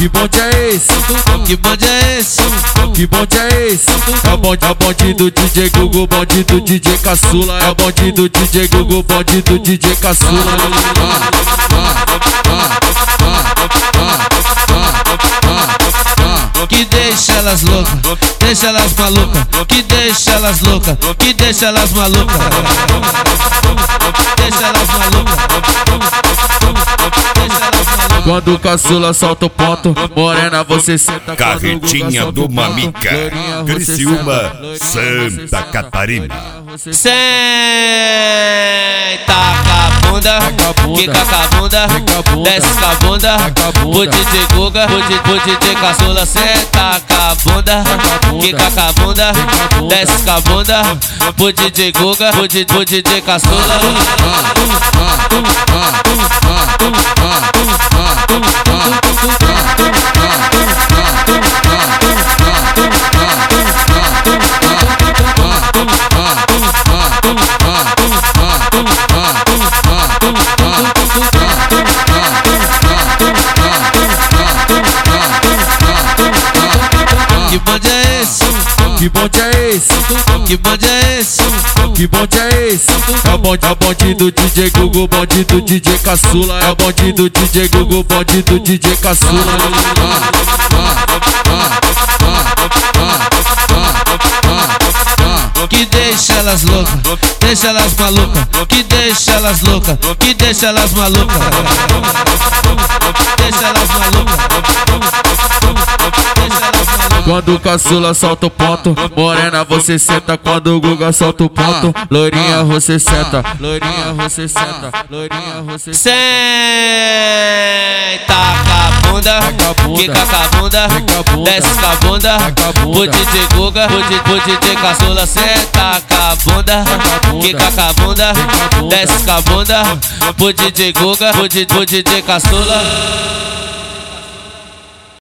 Que bonde é esse? Que bonde é esse? Que bonde é esse? É o bonde do DJ Gugu, bonde do DJ Caçula. É o bonde do DJ Gugu, bonde do DJ Caçula. Que deixa elas loucas, deixa elas malucas. Que deixa elas loucas, que deixa elas malucas. Deixa elas malucas. Quando o caçula solta o ponto, morena você senta. Carretinha do Mamica, Criciúma, Santa Catarina. Senta com a bunda, quica com a bunda, desce com a bunda. O DJ Guga, o DJ Caçula. Senta com a bunda, quica com a bunda, desce com a bunda. O DJ Guga, o DJ Caçula. Que bonde é esse? Que bonde é esse? Que bonde é esse? Que bonde é esse? É o bonde do DJ Gugu, bonde do DJ Caçula. É o bonde do DJ Gugu, bonde do DJ Caçula. Que deixa elas loucas, deixa elas malucas. Que deixa elas loucas, que deixa elas malucas. Deixa elas malucas. Quando o caçula solta o ponto, morena você senta. Quando o Guga solta o ponto, loirinha você senta. Loirinha você senta. Loirinha você senta. Senta com a bunda, quica com a bunda, desce com a bunda. O DJ Guga, o DJ Caçula. Senta com a bunda, quica com a bunda, desce com a bunda. O DJ Guga, o DJ Caçula.